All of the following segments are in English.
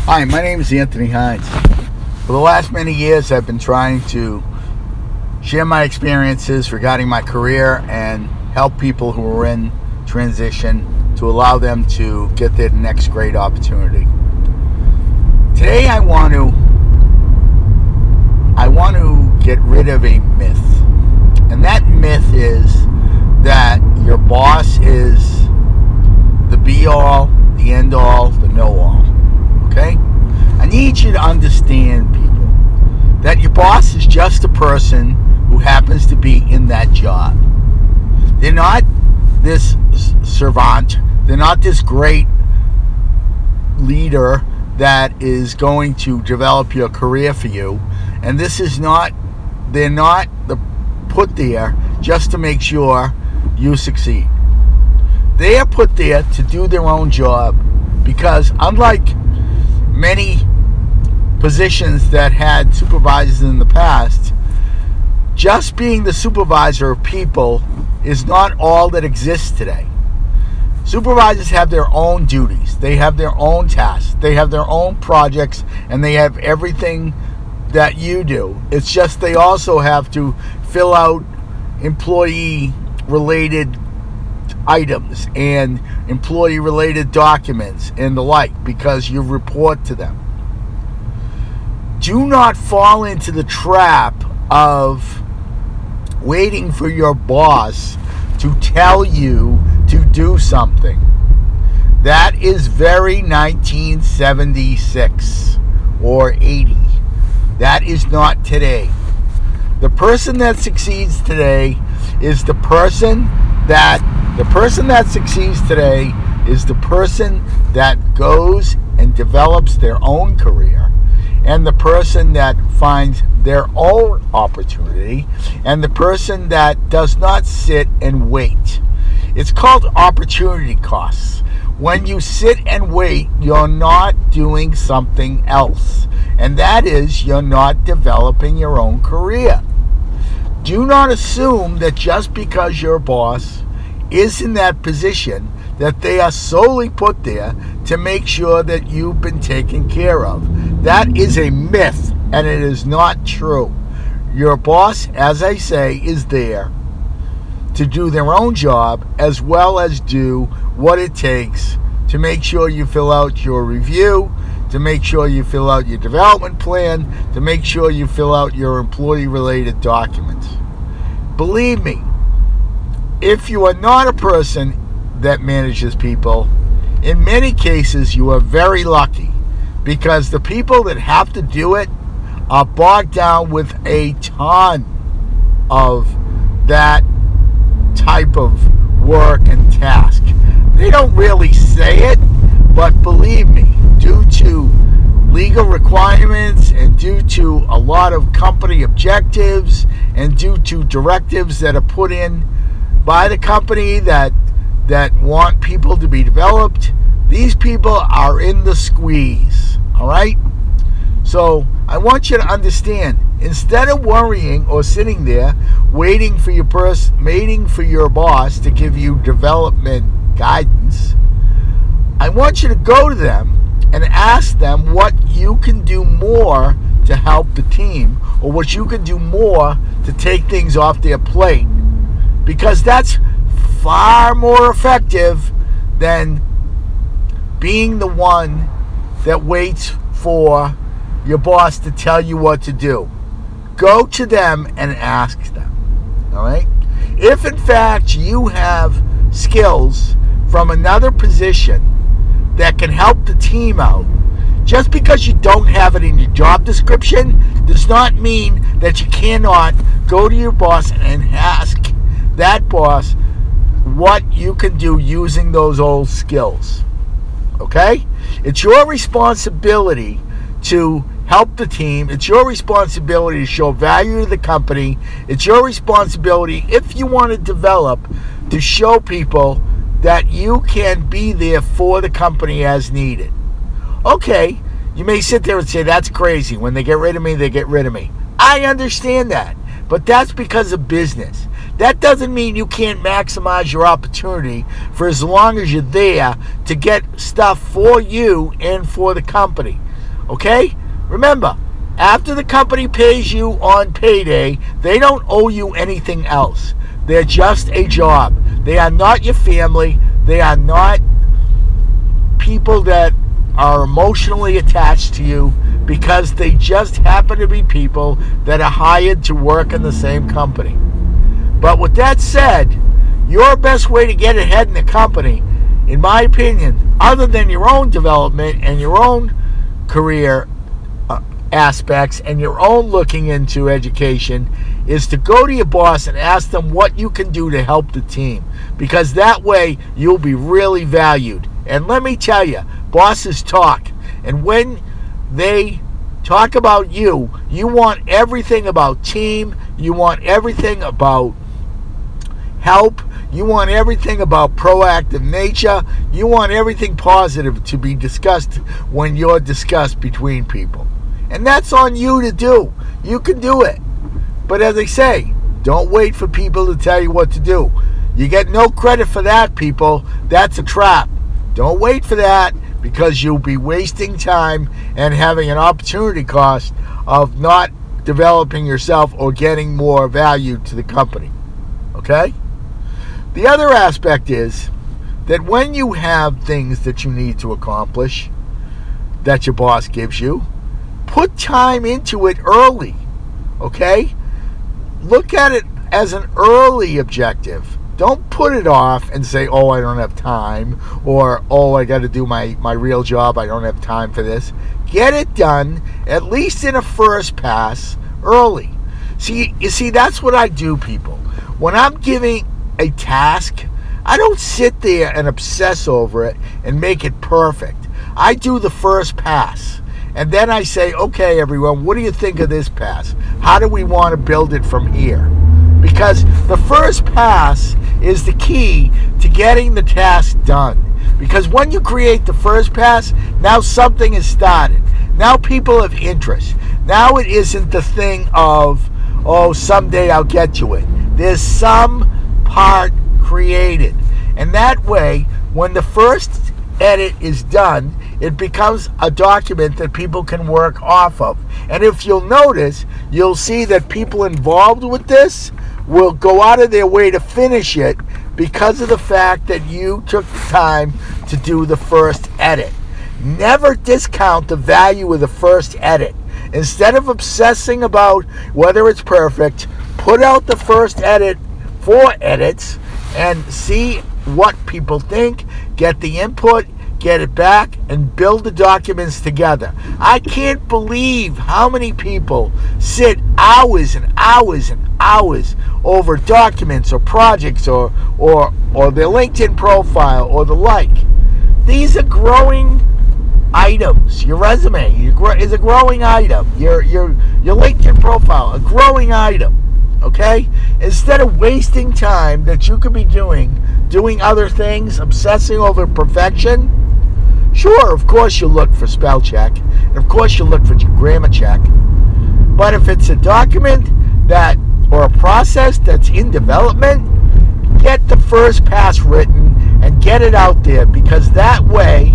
Hi, my name is Anthony Hines. For the last many years, I've been trying to share my experiences regarding my career and help people who are in transition to allow them to get their next great opportunity. Today, I want to get rid of a myth. And that myth is that your boss is the be-all, the end-all, the know-all. Okay? I need you to understand, people, that your boss is just a person who happens to be in that job. They're not this servant. They're not this great leader that is going to develop your career for you. And they're not put there just to make sure you succeed. They are put there to do their own job because, unlike many positions that had supervisors in the past, just being the supervisor of people is not all that exists today. Supervisors have their own duties, they have their own tasks, they have their own projects, and they have everything that you do. It's just they also have to fill out employee-related items and employee-related documents and the like because you report to them. Do not fall into the trap of waiting for your boss to tell you to do something. That is very 1976 or 80. That is not today. The person that succeeds today is the person that goes and develops their own career, and the person that finds their own opportunity, and the person that does not sit and wait. It's called opportunity costs. When you sit and wait, you're not doing something else, and that is you're not developing your own career. Do not assume that just because your boss is in that position that they are solely put there to make sure that you've been taken care of. That is a myth, and it is not true. Your boss, as I say, is there to do their own job as well as do what it takes to make sure you fill out your review, to make sure you fill out your development plan, to make sure you fill out your employee-related documents. Believe me, if you are not a person that manages people, in many cases you are very lucky because the people that have to do it are bogged down with a ton of that type of work and task. They don't really say it, but believe me, due to legal requirements and due to a lot of company objectives and due to directives that are put in by the company that want people to be developed, these people are in the squeeze. All right? So I want you to understand, instead of worrying or sitting there waiting for your boss to give you development guidance, I want you to go to them and ask them what you can do more to help the team, or what you can do more to take things off their plate, because that's far more effective than being the one that waits for your boss to tell you what to do. Go to them and ask them. All right? If in fact you have skills from another position that can help the team out, just because you don't have it in your job description does not mean that you cannot go to your boss and ask that boss what you can do using those old skills. Okay? It's your responsibility to help the team. It's your responsibility to show value to the company. It's your responsibility, if you want to develop, to show people that you can be there for the company as needed. Okay, you may sit there and say, that's crazy. When they get rid of me, they get rid of me. I understand that, but that's because of business. That doesn't mean you can't maximize your opportunity for as long as you're there to get stuff for you and for the company. Okay? Remember, after the company pays you on payday, they don't owe you anything else. They're just a job. They are not your family. They are not people that are emotionally attached to you, because they just happen to be people that are hired to work in the same company. But with that said, your best way to get ahead in the company, in my opinion, other than your own development and your own career aspects and your own looking into education, is to go to your boss and ask them what you can do to help the team, because that way you'll be really valued. And let me tell you, bosses talk, and when they talk about you, you want everything about team, you want everything about help, you want everything about proactive nature, you want everything positive to be discussed when you're discussed between people. And that's on you to do. You can do it. But as I say, don't wait for people to tell you what to do. You get no credit for that, people. That's a trap. Don't wait for that, because you'll be wasting time and having an opportunity cost of not developing yourself or getting more value to the company. Okay? The other aspect is that when you have things that you need to accomplish that your boss gives you, put time into it early. Okay? Look at it as an early objective. Don't put it off and say, oh, I don't have time, or, oh, I got to do my real job, I don't have time for this. Get it done, at least in a first pass, early. You see, that's what I do, people. When I'm giving a task, I don't sit there and obsess over it and make it perfect. I do the first pass. And then I say, okay, everyone, what do you think of this pass? How do we want to build it from here? Because the first pass is the key to getting the task done. Because when you create the first pass, now something is started. Now people have interest. Now it isn't the thing of, oh, someday I'll get to it. There's some part created. And that way, when the first edit is done, it becomes a document that people can work off of. And if you'll notice, you'll see that people involved with this will go out of their way to finish it because of the fact that you took the time to do the first edit. Never discount the value of the first edit. Instead of obsessing about whether it's perfect, put out the first edit, 4 edits, and see what people think, get the input, get it back, and build the documents together. I can't believe how many people sit hours and hours and hours over documents or projects or their LinkedIn profile or the like. These are growing items. Your resume is a growing item. Your LinkedIn profile, a growing item. Okay? Instead of wasting time that you could be doing other things, obsessing over perfection. Sure, of course you'll look for spell check, and of course you'll look for grammar check. But if it's a document or a process that's in development, get the first pass written and get it out there, because that way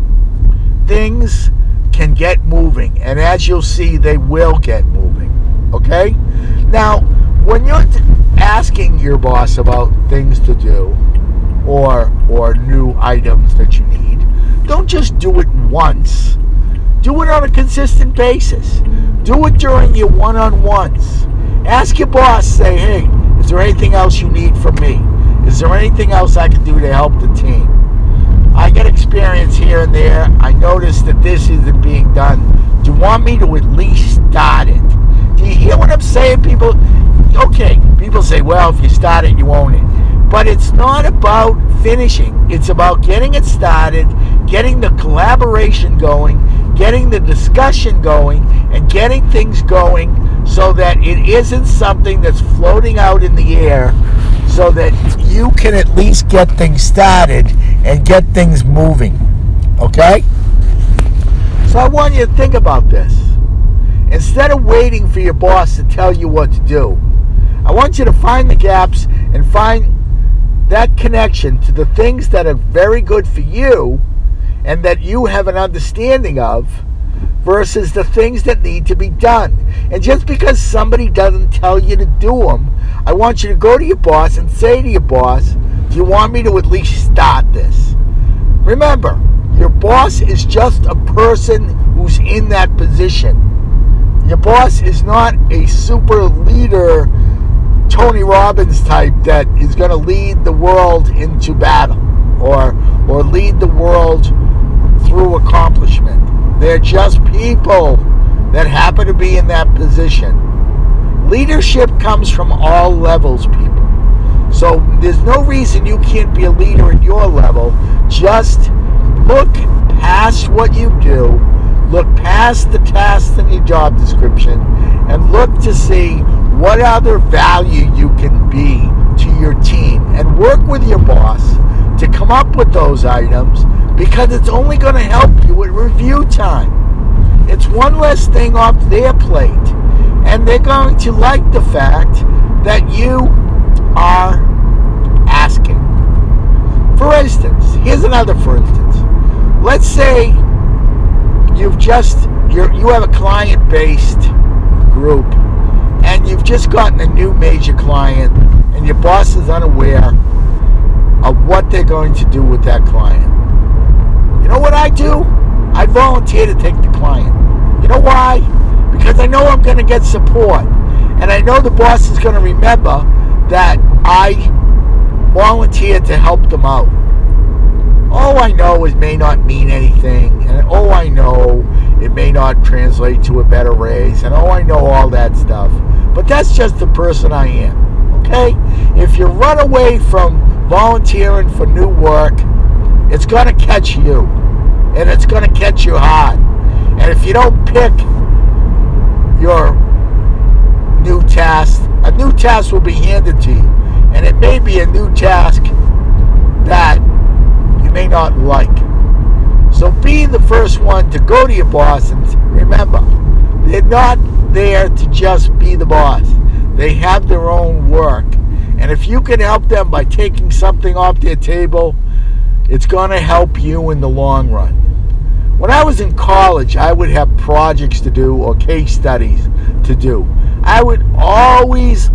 things can get moving. And as you'll see, they will get moving. Okay? Now, when you're asking your boss about things to do or new items that you need, don't just do it once. Do it on a consistent basis. Do it during your one-on-ones. Ask your boss, say, hey, is there anything else you need from me? Is there anything else I can do to help the team? I get experience here and there. I notice that this isn't being done. Do you want me to at least start it? Do you hear what I'm saying, people? Okay, people say, well, if you start it, you own it. But it's not about finishing. It's about getting it started, getting the collaboration going, getting the discussion going, and getting things going so that it isn't something that's floating out in the air, so that you can at least get things started and get things moving. Okay? So I want you to think about this. Instead of waiting for your boss to tell you what to do, I want you to find the gaps and find that connection to the things that are very good for you and that you have an understanding of, versus the things that need to be done. And just because somebody doesn't tell you to do them, I want you to go to your boss and say to your boss, do you want me to at least start this? Remember, your boss is just a person who's in that position. Your boss is not a super leader, Tony Robbins type that is going to lead the world into battle or lead the world through accomplishment. They're just people that happen to be in that position. Leadership comes from all levels, people. So there's no reason you can't be a leader at your level. Just look past what you do, look past the tasks in your job description, and look to see what other value you can be to your team, and work with your boss to come up with those items, because it's only going to help you at review time. It's one less thing off their plate, and they're going to like the fact that you are asking. For instance, here's another for instance. Let's say you have a client-based group, and you've just gotten a new major client, and your boss is unaware of what they're going to do with that client. You know what I do? I volunteer to take the client. You know why? Because I know I'm going to get support, and I know the boss is going to remember that I volunteered to help them out. All I know is may not mean anything, and all I know it may not translate to a better raise, and I know all that stuff. But that's just the person I am, okay? If you run away from volunteering for new work, it's going to catch you, and it's going to catch you hard. And if you don't pick your new task, a new task will be handed to you, and it may be a new task that you may not like. So be the first one to go to your boss, and remember, they're not there to just be the boss. They have their own work. And if you can help them by taking something off their table, it's going to help you in the long run. When I was in college, I would have projects to do or case studies to do. I would always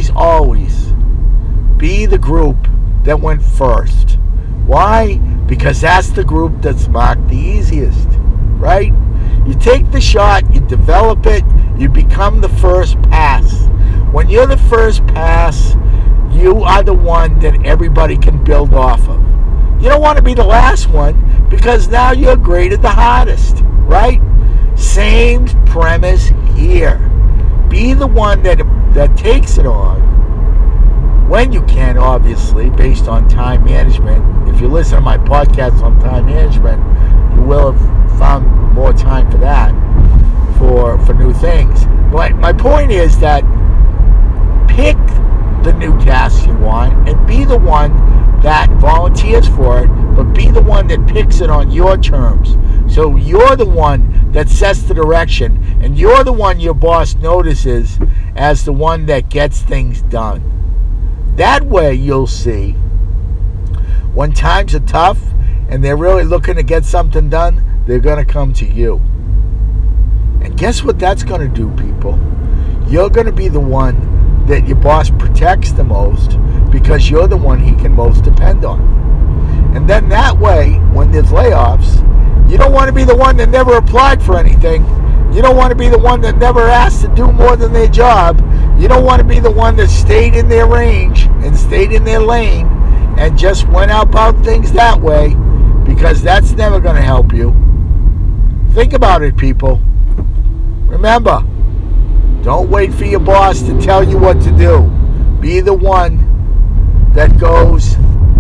be the group that went first. Why? Because that's the group that's marked the easiest, right? You take the shot, you develop it, you become the first pass. When you're the first pass, you are the one that everybody can build off of. You don't want to be the last one, because now you're graded the hardest, right? Same premise here. Be the one that takes it on, when you can, obviously, based on time management. If you listen to my podcast on time management, you will have found more time for that, for new things. But my point is that pick the new tasks you want, and be the one that volunteers for it, but be the one that picks it on your terms. So you're the one that sets the direction, and you're the one your boss notices as the one that gets things done. That way you'll see, when times are tough and they're really looking to get something done, they're going to come to you. And guess what that's going to do, people? You're going to be the one that your boss protects the most, because you're the one he can most depend on. And then that way, when there's layoffs, you don't want to be the one that never applied for anything. You don't want to be the one that never asked to do more than their job. You don't want to be the one that stayed in their range and stayed in their lane and just went about things that way, because that's never going to help you. Think about it, people. Remember, don't wait for your boss to tell you what to do. Be the one that goes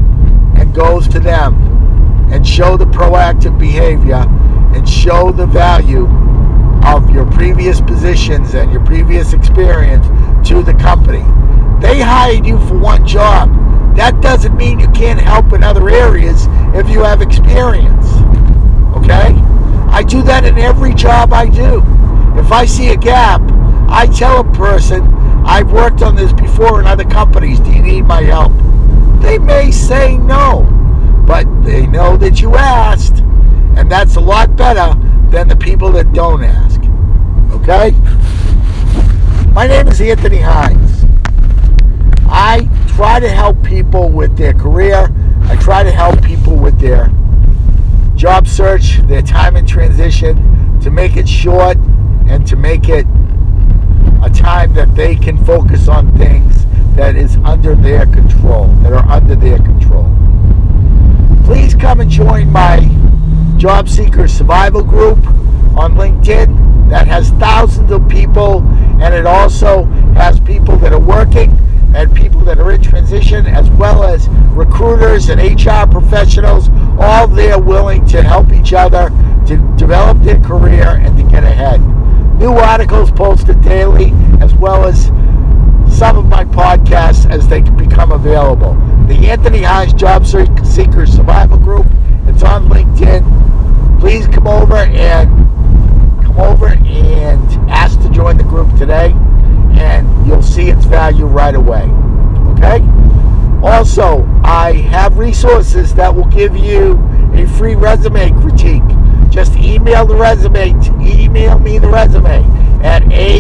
to them and show the proactive behavior and show the value of your previous positions and your previous experience to the company. They hired you for one job. That doesn't mean you can't help in other areas if you have experience. Okay? I do that in every job I do. If I see a gap, I tell a person, I've worked on this before in other companies, do you need my help? They may say no, but they know that you asked, and that's a lot better than the people that don't ask. Okay? My name is Anthony Hines. I try to help people with their career. I try to help people with their job search, their time in transition, to make it short and to make it a time that they can focus on things that is under their control, that are under their control. Please come and join my Job Seeker Survival Group on LinkedIn that has thousands of people, and it also has people that are working and people that are in transition, as well as recruiters and HR professionals, all there willing to help each other to develop their career and to get ahead. New articles posted daily, as well as some of my podcasts as they become available. The Anthony Hines Job Seeker Survival Group, it's on LinkedIn. Please come over and ask to join the group today, and you'll see its value right away. Okay? Also, I have resources that will give you a free resume critique. Just email me the resume at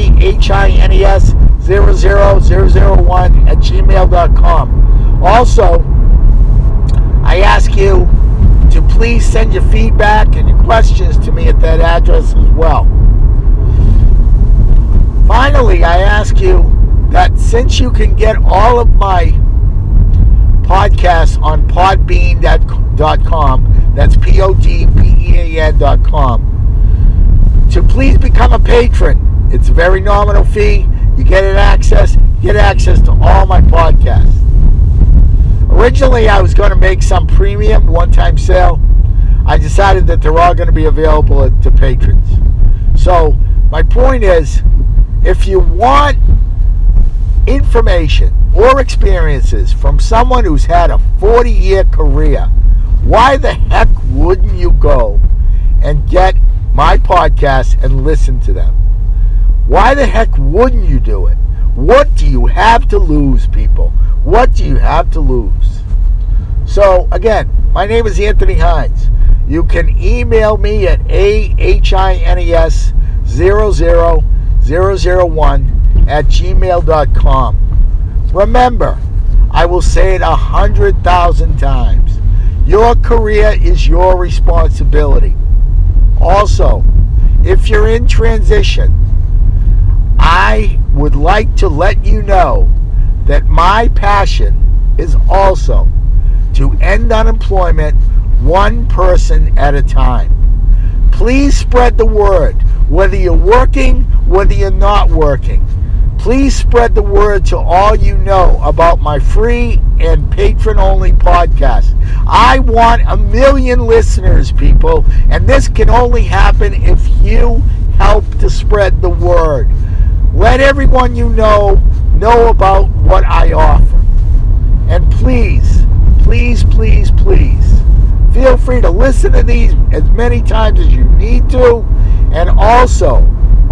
ahines00001@gmail.com. Also, I ask you to please send your feedback and your questions to me at that address as well. Finally, I ask you that since you can get all of my podcasts on podbean.com, that's podbean.com, to please become a patron. It's a very nominal fee. You get access to all my podcasts. Originally, I was going to make some premium one-time sale. I decided that they're all going to be available to patrons. So my point is, if you want information or experiences from someone who's had a 40-year career, why the heck wouldn't you go and get my podcast and listen to them? Why the heck wouldn't you do it? What do you have to lose, people? What do you have to lose? So, again, my name is Anthony Hines. You can email me at ahines00001@gmail.com. Remember, I will say it 100,000 times. Your career is your responsibility. Also, if you're in transition, I would like to let you know that my passion is also to end unemployment one person at a time. Please spread the word, whether you're working, whether you're not working. Please spread the word to all you know about my free and patron-only podcast. I want 1 million listeners, people, and this can only happen if you help to spread the word. Let everyone you know about what I offer. And please, please, please, please, feel free to listen to these as many times as you need to. And also,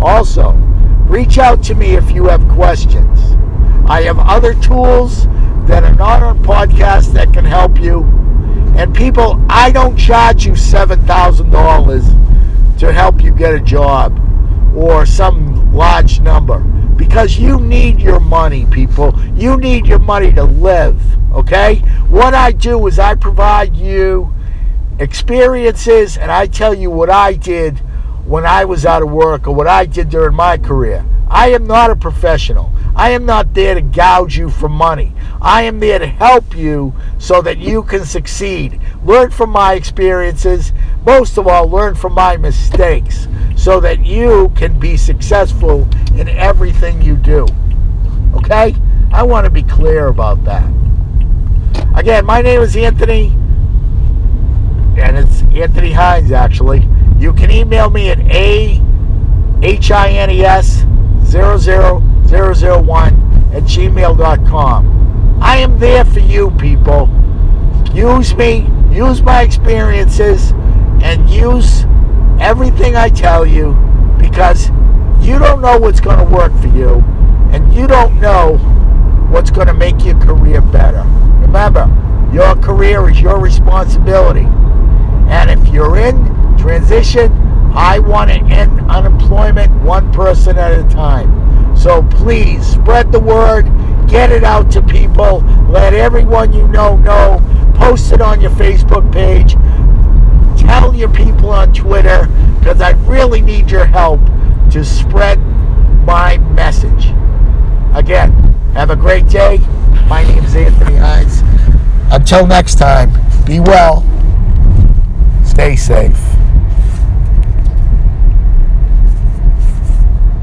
reach out to me if you have questions. I have other tools that are not on podcasts that can help you. And people, I don't charge you $7,000 to help you get a job or some large number, because you need your money, people. You need your money to live, okay? What I do is I provide you experiences, and I tell you what I did when I was out of work or what I did during my career. I am not a professional. I am not there to gouge you for money. I am there to help you so that you can succeed. Learn from my experiences. Most of all, learn from my mistakes so that you can be successful in everything you do. Okay? I want to be clear about that. Again, my name is Anthony, and it's Anthony Hines, actually. You can email me at ahines00001@gmail.com. I am there for you, people. Use me, use my experiences, and use everything I tell you, because you don't know what's going to work for you, and you don't know what's going to make your career better. Remember, your career is your responsibility. And if you're in transition, I want to end unemployment one person at a time. So please spread the word, get it out to people, let everyone you know. Post it on your Facebook page, tell your people on Twitter, because I really need your help to spread my message. Again, have a great day. My name is Anthony Hines. Until next time, be well, stay safe.